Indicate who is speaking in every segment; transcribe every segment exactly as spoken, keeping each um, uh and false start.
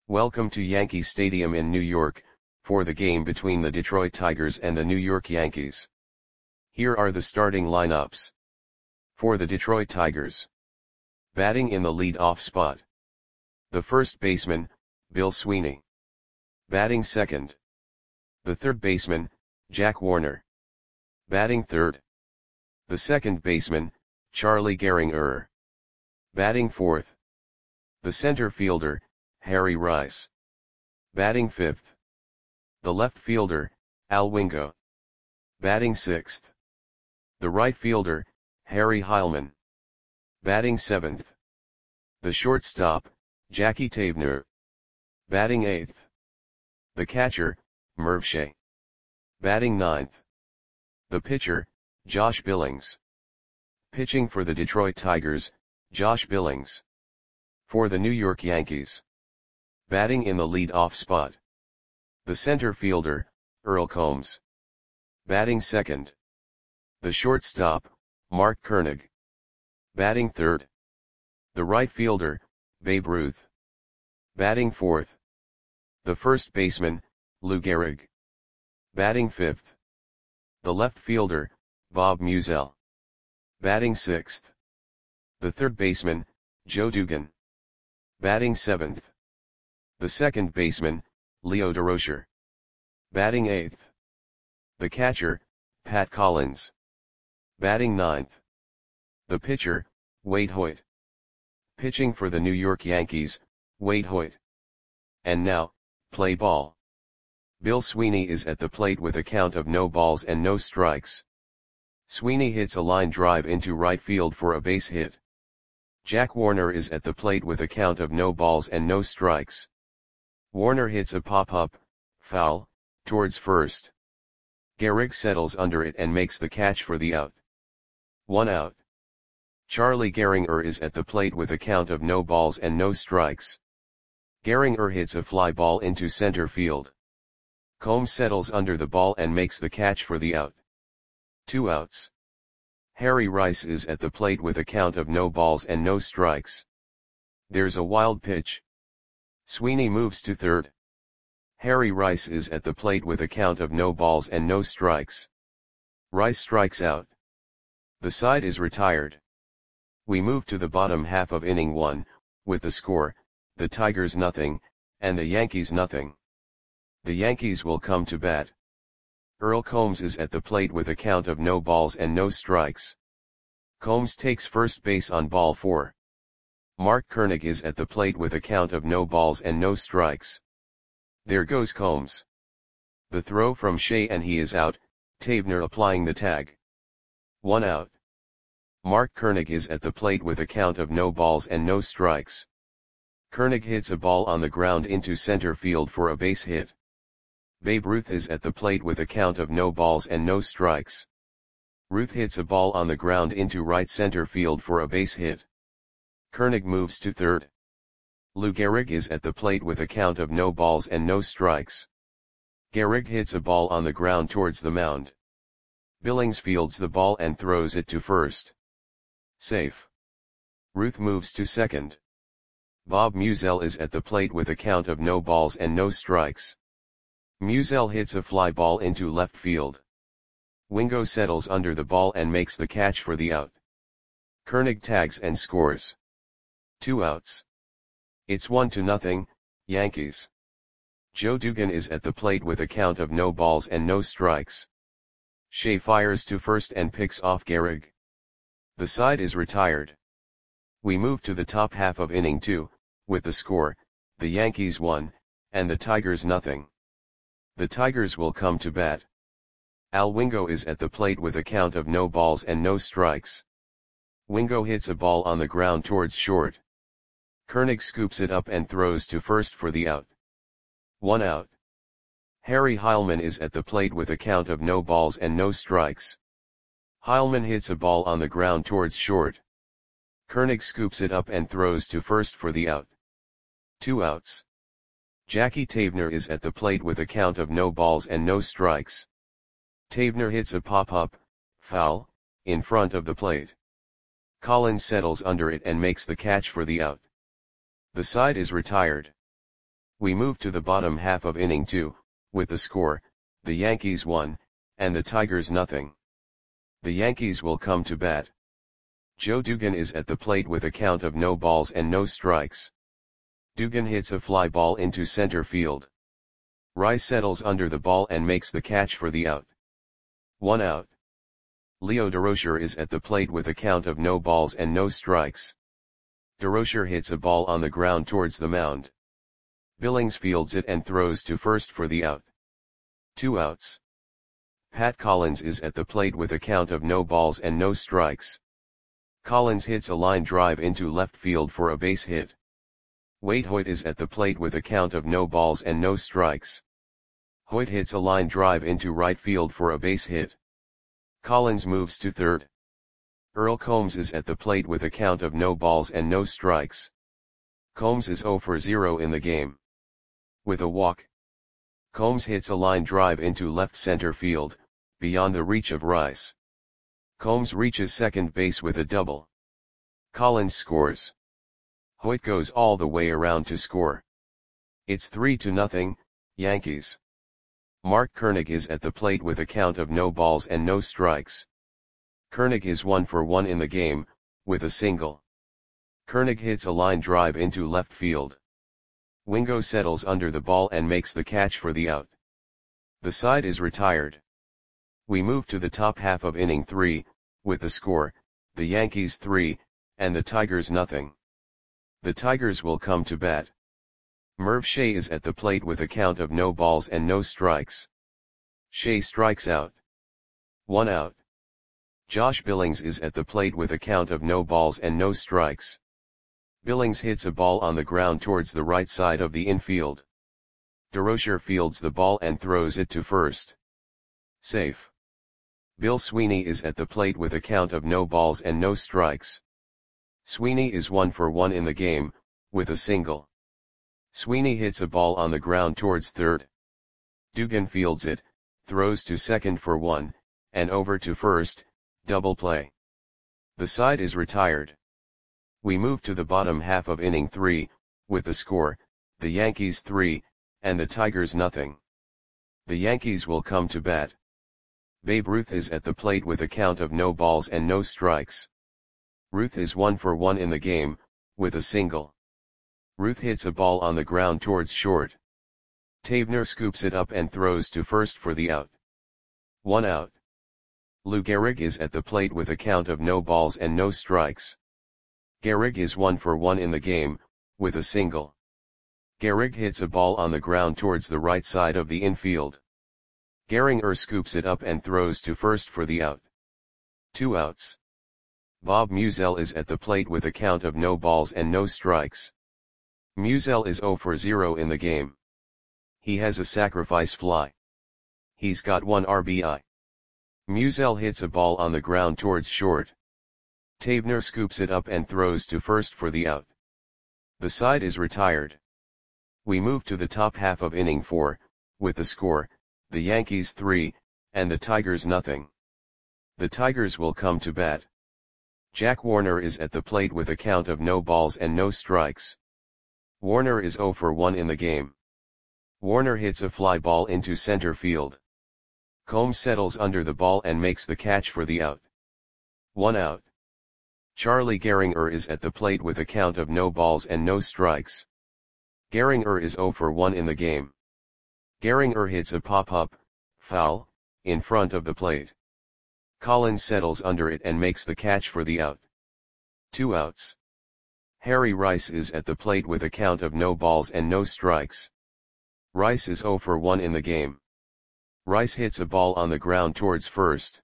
Speaker 1: Welcome to Yankee Stadium in New York, for the game between the Detroit Tigers and the New York Yankees. Here are the starting lineups. For the Detroit Tigers. Batting in the lead-off spot. The first baseman, Bill Sweeney. Batting second. The third baseman, Jack Warner. Batting third. The second baseman, Charlie Gehringer. Batting fourth. The center fielder, Harry Rice. Batting fifth. The left fielder, Al Wingo. Batting sixth. The right fielder, Harry Heilmann. Batting seventh. The shortstop, Jackie Taebner. Batting eighth. The catcher, Merv Shea. Batting ninth. The pitcher, Josh Billings. Pitching for the Detroit Tigers, Josh Billings. For the New York Yankees. Batting in the lead-off spot. The center fielder, Earl Combs. Batting second. The shortstop, Mark Koenig. Batting third. The right fielder, Babe Ruth. Batting fourth. The first baseman, Lou Gehrig. Batting fifth. The left fielder, Bob Meusel. Batting sixth. The third baseman, Joe Dugan. Batting seventh. The second baseman, Leo Durocher. Batting eighth. The catcher, Pat Collins. Batting ninth. The pitcher, Wade Hoyt. Pitching for the New York Yankees, Wade Hoyt. And now, play ball. Bill Sweeney is at the plate with a count of no balls and no strikes. Sweeney hits a line drive into right field for a base hit. Jack Warner is at the plate with a count of no balls and no strikes. Warner hits a pop-up, foul, towards first. Gehrig settles under it and makes the catch for the out. One out. Charlie Gehringer is at the plate with a count of no balls and no strikes. Gehringer hits a fly ball into center field. Combs settles under the ball and makes the catch for the out. Two outs. Harry Rice is at the plate with a count of no balls and no strikes. There's a wild pitch. Sweeney moves to third. Harry Rice is at the plate with a count of no balls and no strikes. Rice strikes out. The side is retired. We move to the bottom half of inning one, with the score, the Tigers nothing, and the Yankees nothing. The Yankees will come to bat. Earl Combs is at the plate with a count of no balls and no strikes. Combs takes first base on ball four. Mark Koenig is at the plate with a count of no balls and no strikes. There goes Combs. The throw from Shea and he is out, Taebner applying the tag. One out. Mark Koenig is at the plate with a count of no balls and no strikes. Koenig hits a ball on the ground into center field for a base hit. Babe Ruth is at the plate with a count of no balls and no strikes. Ruth hits a ball on the ground into right center field for a base hit. Koenig moves to third. Lou Gehrig is at the plate with a count of no balls and no strikes. Gehrig hits a ball on the ground towards the mound. Billings fields the ball and throws it to first. Safe. Ruth moves to second. Bob Meusel is at the plate with a count of no balls and no strikes. Meusel hits a fly ball into left field. Wingo settles under the ball and makes the catch for the out. Koenig tags and scores. Two outs. It's one to nothing, Yankees. Joe Dugan is at the plate with a count of no balls and no strikes. Shea fires to first and picks off Gehrig. The side is retired. We move to the top half of inning two, with the score, the Yankees one, and the Tigers nothing. The Tigers will come to bat. Al Wingo is at the plate with a count of no balls and no strikes. Wingo hits a ball on the ground towards short. Koenig scoops it up and throws to first for the out. One out. Harry Heilmann is at the plate with a count of no balls and no strikes. Heilmann hits a ball on the ground towards short. Koenig scoops it up and throws to first for the out. Two outs. Jackie Taebner is at the plate with a count of no balls and no strikes. Taebner hits a pop-up, foul, in front of the plate. Collins settles under it and makes the catch for the out. The side is retired. We move to the bottom half of inning two, with the score, the Yankees one, and the Tigers nothing. The Yankees will come to bat. Joe Dugan is at the plate with a count of no balls and no strikes. Dugan hits a fly ball into center field. Rice settles under the ball and makes the catch for the out. One out. Leo Durocher is at the plate with a count of no balls and no strikes. Durocher hits a ball on the ground towards the mound. Billings fields it and throws to first for the out. Two outs. Pat Collins is at the plate with a count of no balls and no strikes. Collins hits a line drive into left field for a base hit. Wade Hoyt is at the plate with a count of no balls and no strikes. Hoyt hits a line drive into right field for a base hit. Collins moves to third. Earl Combs is at the plate with a count of no balls and no strikes. Combs is zero for zero in the game. With a walk, Combs hits a line drive into left center field, beyond the reach of Rice. Combs reaches second base with a double. Collins scores. Hoyt goes all the way around to score. It's three to nothing, Yankees. Mark Koenig is at the plate with a count of no balls and no strikes. Koenig is one for one in the game, with a single. Koenig hits a line drive into left field. Wingo settles under the ball and makes the catch for the out. The side is retired. We move to the top half of inning three, with the score, the Yankees three, and the Tigers nothing. The Tigers will come to bat. Merv Shea is at the plate with a count of no balls and no strikes. Shea strikes out. One out. Josh Billings is at the plate with a count of no balls and no strikes. Billings hits a ball on the ground towards the right side of the infield. Durocher fields the ball and throws it to first. Safe. Bill Sweeney is at the plate with a count of no balls and no strikes. Sweeney is one for one in the game, with a single. Sweeney hits a ball on the ground towards third. Dugan fields it, throws to second for one, and over to first, double play. The side is retired. We move to the bottom half of inning three, with the score, the Yankees three, and the Tigers nothing. The Yankees will come to bat. Babe Ruth is at the plate with a count of no balls and no strikes. Ruth is one for one in the game, with a single. Ruth hits a ball on the ground towards short. Tavener scoops it up and throws to first for the out. One out. Lou Gehrig is at the plate with a count of no balls and no strikes. Gehrig is one for one in the game, with a single. Gehrig hits a ball on the ground towards the right side of the infield. Gehringer scoops it up and throws to first for the out. Two outs. Bob Musial is at the plate with a count of no balls and no strikes. Musial is zero for zero in the game. He has a sacrifice fly. He's got one R B I. Musial hits a ball on the ground towards short. Tavener scoops it up and throws to first for the out. The side is retired. We move to the top half of inning four, with the score, the Yankees three, and the Tigers nothing. The Tigers will come to bat. Jack Warner is at the plate with a count of no balls and no strikes. Warner is zero for one in the game. Warner hits a fly ball into center field. Combs settles under the ball and makes the catch for the out. One out. Charlie Gehringer is at the plate with a count of no balls and no strikes. Gehringer is zero for one in the game. Gehringer hits a pop-up, foul, in front of the plate. Collins settles under it and makes the catch for the out. Two outs. Harry Rice is at the plate with a count of no balls and no strikes. Rice is zero for one in the game. Rice hits a ball on the ground towards first.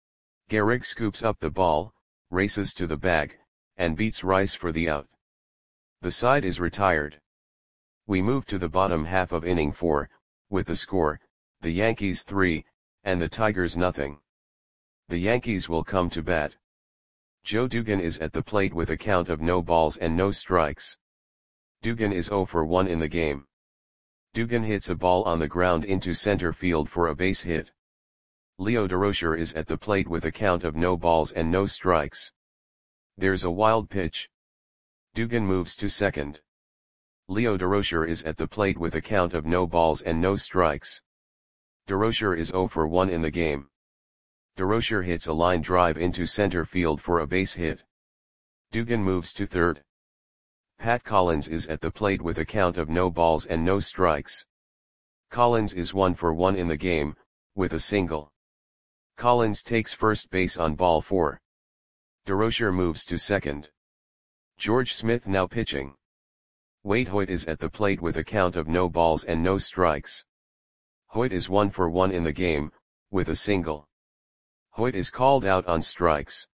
Speaker 1: Gehrig scoops up the ball, races to the bag, and beats Rice for the out. The side is retired. We move to the bottom half of inning four, with the score, the Yankees three, and the Tigers nothing. The Yankees will come to bat. Joe Dugan is at the plate with a count of no balls and no strikes. Dugan is zero for one in the game. Dugan hits a ball on the ground into center field for a base hit. Leo Durocher is at the plate with a count of no balls and no strikes. There's a wild pitch. Dugan moves to second. Leo Durocher is at the plate with a count of no balls and no strikes. Durocher is zero for one in the game. Durocher hits a line drive into center field for a base hit. Dugan moves to third. Pat Collins is at the plate with a count of no balls and no strikes. Collins is one for one in the game, with a single. Collins takes first base on ball four. Durocher moves to second. George Smith now pitching. Wade Hoyt is at the plate with a count of no balls and no strikes. Hoyt is one for one in the game, with a single. Hoyt is called out on strikes.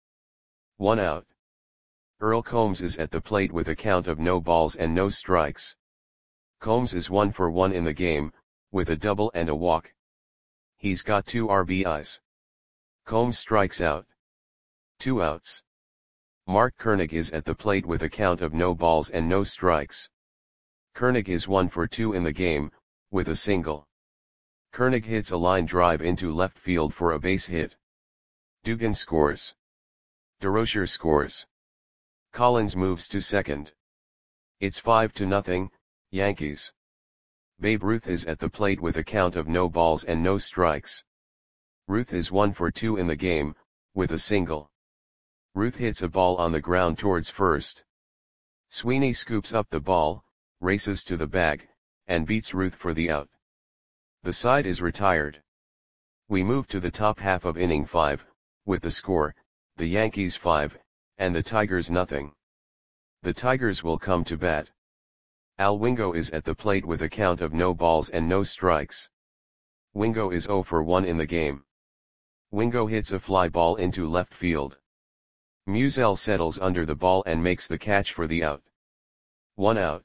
Speaker 1: One out. Earl Combs is at the plate with a count of no balls and no strikes. Combs is one for one in the game, with a double and a walk. He's got two R B Is. Combs strikes out. Two outs. Mark Koenig is at the plate with a count of no balls and no strikes. Koenig is one for two in the game, with a single. Koenig hits a line drive into left field for a base hit. Dugan scores. Durocher scores. Collins moves to second. It's five to nothing, Yankees. Babe Ruth is at the plate with a count of no balls and no strikes. Ruth is one for two in the game, with a single. Ruth hits a ball on the ground towards first. Sweeney scoops up the ball, races to the bag, and beats Ruth for the out. The side is retired. We move to the top half of inning five, with the score, the Yankees five, and the Tigers nothing. The Tigers will come to bat. Al Wingo is at the plate with a count of no balls and no strikes. Wingo is zero for one in the game. Wingo hits a fly ball into left field. Musial settles under the ball and makes the catch for the out. One out.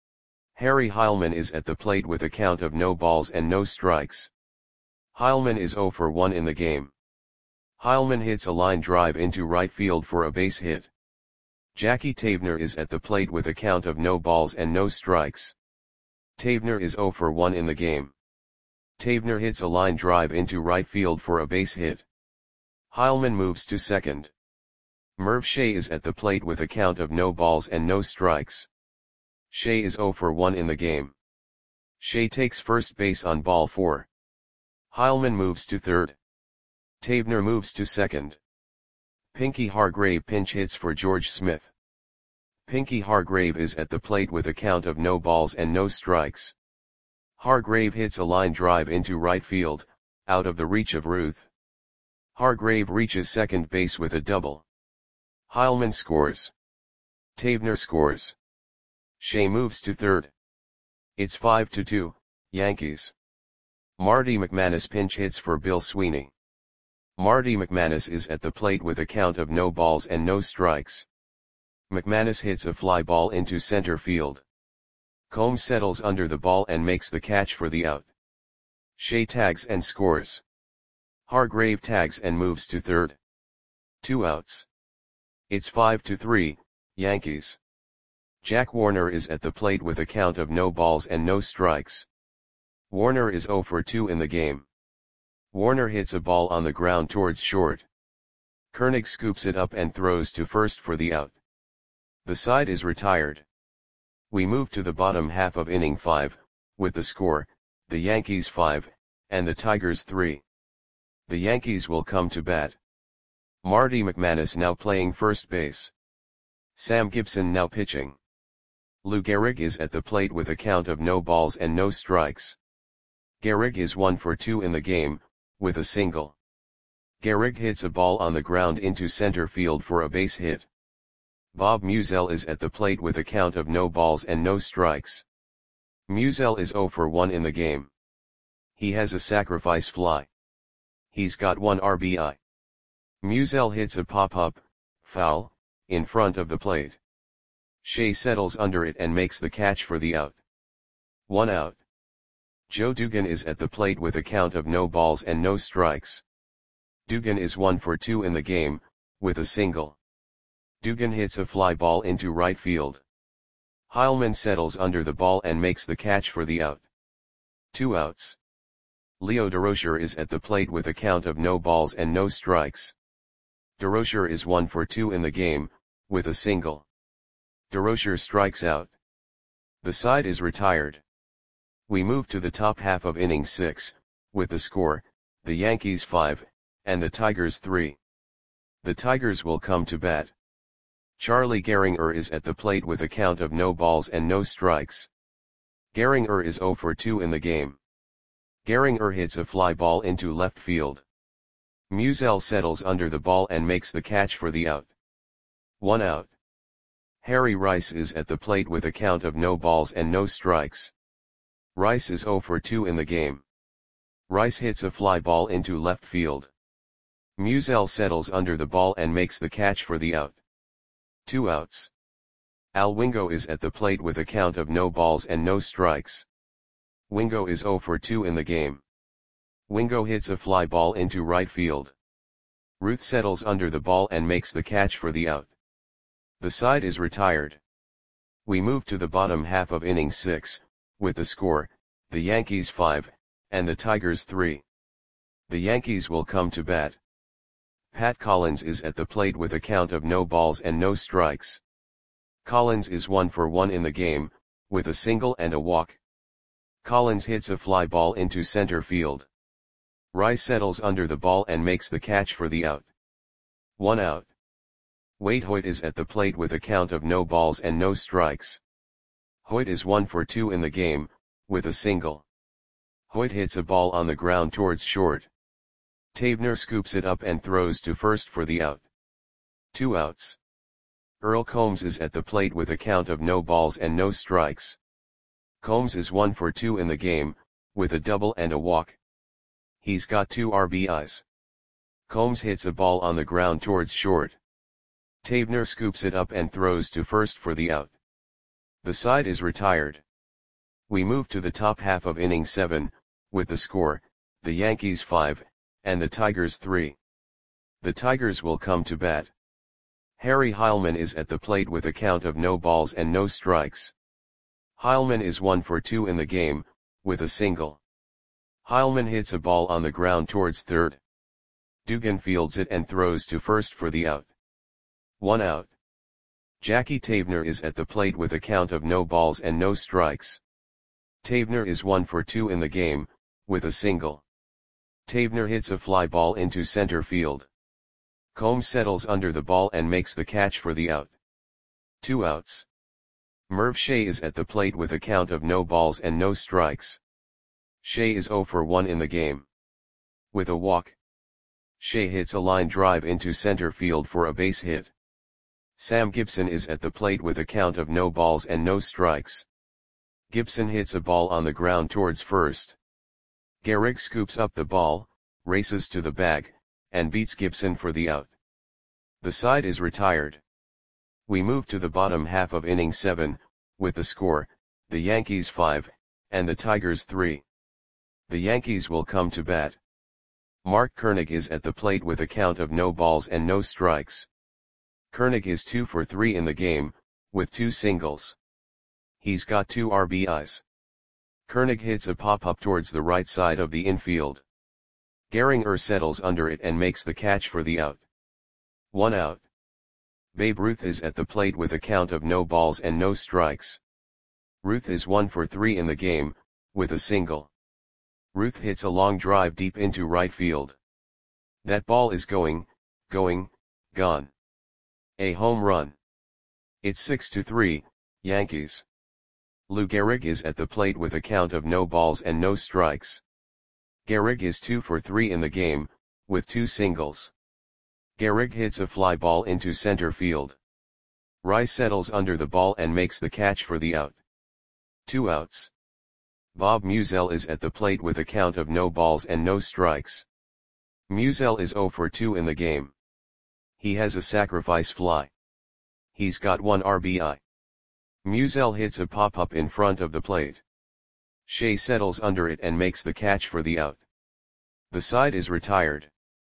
Speaker 1: Harry Heilmann is at the plate with a count of no balls and no strikes. Heilmann is zero for one in the game. Heilmann hits a line drive into right field for a base hit. Jackie Tavener is at the plate with a count of no balls and no strikes. Tavener is zero for one in the game. Tavener hits a line drive into right field for a base hit. Heilmann moves to second. Merv Shea is at the plate with a count of no balls and no strikes. Shea is zero for one in the game. Shea takes first base on ball four. Heilmann moves to third. Tavener moves to second. Pinky Hargrave pinch hits for George Smith. Pinky Hargrave is at the plate with a count of no balls and no strikes. Hargrave hits a line drive into right field, out of the reach of Ruth. Hargrave reaches second base with a double. Heilmann scores. Tavener scores. Shea moves to third. It's five to two, Yankees. Marty McManus pinch hits for Bill Sweeney. Marty McManus is at the plate with a count of no balls and no strikes. McManus hits a fly ball into center field. Combs settles under the ball and makes the catch for the out. Shea tags and scores. Hargrave tags and moves to third. Two outs. It's five to three, Yankees. Jack Warner is at the plate with a count of no balls and no strikes. Warner is zero for two in the game. Warner hits a ball on the ground towards short. Koenig scoops it up and throws to first for the out. The side is retired. We move to the bottom half of inning five, with the score, the Yankees five, and the Tigers three. The Yankees will come to bat. Marty McManus now playing first base. Sam Gibson now pitching. Lou Gehrig is at the plate with a count of no balls and no strikes. Gehrig is one for two in the game, with a single. Gehrig hits a ball on the ground into center field for a base hit. Bob Musial is at the plate with a count of no balls and no strikes. Musial is zero for one in the game. He has a sacrifice fly. He's got one R B I. Musial hits a pop-up, foul, in front of the plate. Shea settles under it and makes the catch for the out. One out. Joe Dugan is at the plate with a count of no balls and no strikes. Dugan is one for two in the game, with a single. Dugan hits a fly ball into right field. Heilmann settles under the ball and makes the catch for the out. Two outs. Leo Durocher is at the plate with a count of no balls and no strikes. Durocher is one for two in the game, with a single. Durocher strikes out. The side is retired. We move to the top half of inning six, with the score, the Yankees five, and the Tigers three. The Tigers will come to bat. Charlie Gehringer is at the plate with a count of no balls and no strikes. Gehringer is oh for two in the game. Gehringer hits a fly ball into left field. Musial settles under the ball and makes the catch for the out. One out. Harry Rice is at the plate with a count of no balls and no strikes. Rice is oh for two in the game. Rice hits a fly ball into left field. Musial settles under the ball and makes the catch for the out. Two outs. Al Wingo is at the plate with a count of no balls and no strikes. Wingo is oh for two in the game. Wingo hits a fly ball into right field. Ruth settles under the ball and makes the catch for the out. The side is retired. We move to the bottom half of inning six, with the score, the Yankees five, and the Tigers three. The Yankees will come to bat. Pat Collins is at the plate with a count of no balls and no strikes. Collins is one for one in the game, with a single and a walk. Collins hits a fly ball into center field. Rice settles under the ball and makes the catch for the out. One out. Wade Hoyt is at the plate with a count of no balls and no strikes. Hoyt is one for two in the game, with a single. Hoyt hits a ball on the ground towards short. Tavener scoops it up and throws to first for the out. Two outs. Earl Combs is at the plate with a count of no balls and no strikes. Combs is one for two in the game, with a double and a walk. He's got two R B Is. Combs hits a ball on the ground towards short. Tavener scoops it up and throws to first for the out. The side is retired. We move to the top half of inning seven, with the score, the Yankees five, and the Tigers three. The Tigers will come to bat. Harry Heilman is at the plate with a count of no balls and no strikes. Heilman is one for two in the game, with a single. Heilman hits a ball on the ground towards third. Dugan fields it and throws to first for the out. One out. Jackie Tavener is at the plate with a count of no balls and no strikes. Tavener is one for two in the game, with a single. Tavener hits a fly ball into center field. Combs settles under the ball and makes the catch for the out. Two outs. Merv Shea is at the plate with a count of no balls and no strikes. Shea is oh for one in the game. With a walk. Shea hits a line drive into center field for a base hit. Sam Gibson is at the plate with a count of no balls and no strikes. Gibson hits a ball on the ground towards first. Gehrig scoops up the ball, races to the bag, and beats Gibson for the out. The side is retired. We move to the bottom half of inning seven, with the score, the Yankees five, and the Tigers three. The Yankees will come to bat. Mark Koenig is at the plate with a count of no balls and no strikes. Koenig is two for three in the game, with two singles. He's got two R B Is. Koenig hits a pop-up towards the right side of the infield. Gehringer settles under it and makes the catch for the out. One out. Babe Ruth is at the plate with a count of no balls and no strikes. Ruth is one for three in the game, with a single. Ruth hits a long drive deep into right field. That ball is going, going, gone. A home run. It's six to three, Yankees. Lou Gehrig is at the plate with a count of no balls and no strikes. Gehrig is two for three in the game, with two singles. Gehrig hits a fly ball into center field. Rice settles under the ball and makes the catch for the out. Two outs. Bob Musial is at the plate with a count of no balls and no strikes. Musial is oh for two in the game. He has a sacrifice fly. He's got one R B I. Musial hits a pop-up in front of the plate. Shea settles under it and makes the catch for the out. The side is retired.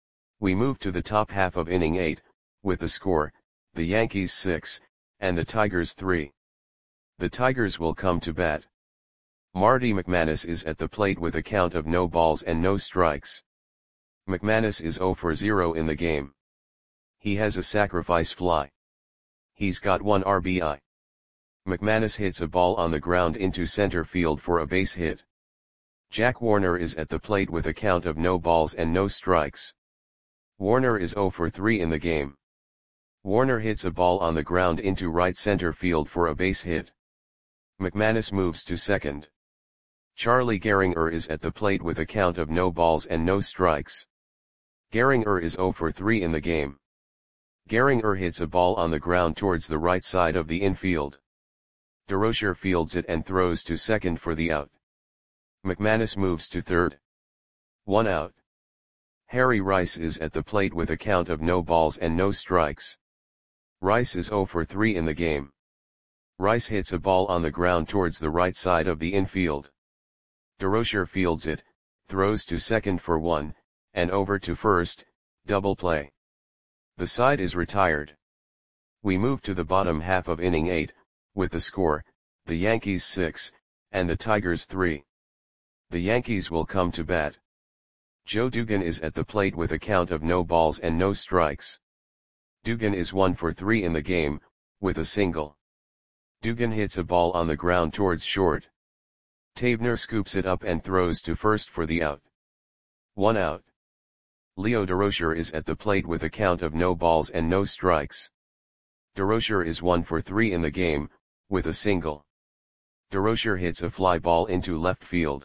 Speaker 1: We move to the top half of inning eight, with the score, the Yankees six, and the Tigers three. The Tigers will come to bat. Marty McManus is at the plate with a count of no balls and no strikes. McManus is oh for zero in the game. He has a sacrifice fly. He's got one R B I. McManus hits a ball on the ground into center field for a base hit. Jack Warner is at the plate with a count of no balls and no strikes. Warner is zero for three in the game. Warner hits a ball on the ground into right center field for a base hit. McManus moves to second. Charlie Gehringer is at the plate with a count of no balls and no strikes. Gehringer is zero for three in the game. Gehringer hits a ball on the ground towards the right side of the infield. DeRocher fields it and throws to second for the out. McManus moves to third. One out. Harry Rice is at the plate with a count of no balls and no strikes. Rice is zero for three in the game. Rice hits a ball on the ground towards the right side of the infield. DeRocher fields it, throws to second for one, and over to first, double play. The side is retired. We move to the bottom half of inning eight, with the score, the Yankees six, and the Tigers three. The Yankees will come to bat. Joe Dugan is at the plate with a count of no balls and no strikes. Dugan is one for three in the game, with a single. Dugan hits a ball on the ground towards short. Tavener scoops it up and throws to first for the out. One out. Leo DeRocher is at the plate with a count of no balls and no strikes. DeRocher is one for three in the game, with a single. DeRocher hits a fly ball into left field.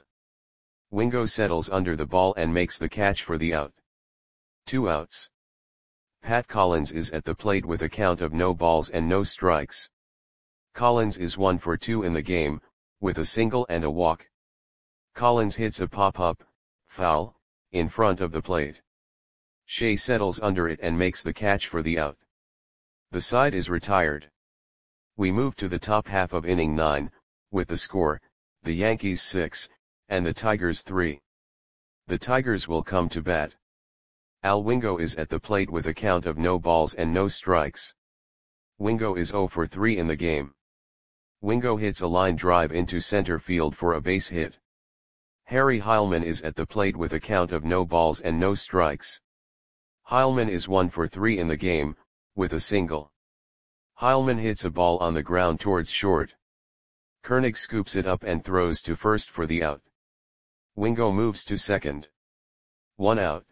Speaker 1: Wingo settles under the ball and makes the catch for the out. Two outs. Pat Collins is at the plate with a count of no balls and no strikes. Collins is one for two in the game, with a single and a walk. Collins hits a pop-up, foul, in front of the plate. Shea settles under it and makes the catch for the out. The side is retired. We move to the top half of inning nine, with the score, the Yankees six, and the Tigers three. The Tigers will come to bat. Al Wingo is at the plate with a count of no balls and no strikes. Wingo is zero for three in the game. Wingo hits a line drive into center field for a base hit. Harry Heilmann is at the plate with a count of no balls and no strikes. Heilmann is one for three in the game, with a single. Heilmann hits a ball on the ground towards short. Koenig scoops it up and throws to first for the out. Wingo moves to second. One out.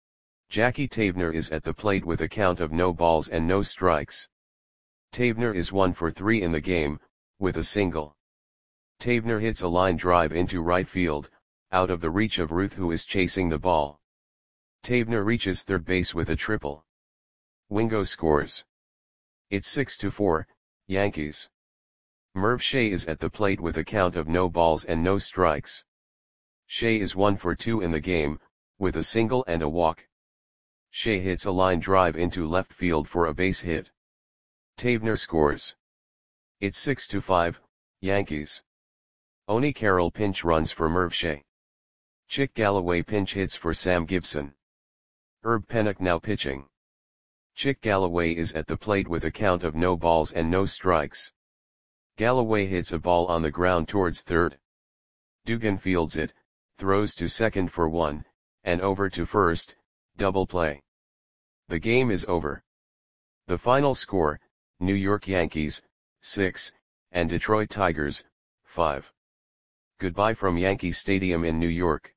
Speaker 1: Jackie Tavener is at the plate with a count of no balls and no strikes. Tavener is one for three in the game, with a single. Tavener hits a line drive into right field, out of the reach of Ruth, who is chasing the ball. Tavener reaches third base with a triple. Wingo scores. It's six to four, Yankees. Merv Shea is at the plate with a count of no balls and no strikes. Shea is one for two in the game, with a single and a walk. Shea hits a line drive into left field for a base hit. Tavener scores. It's six to five, Yankees. Oni Carroll pinch runs for Merv Shea. Chick Galloway pinch hits for Sam Gibson. Herb Pennock now pitching. Chick Galloway is at the plate with a count of no balls and no strikes. Galloway hits a ball on the ground towards third. Dugan fields it, throws to second for one, and over to first, double play. The game is over. The final score, New York Yankees, six, and Detroit Tigers, five. Goodbye from Yankee Stadium in New York.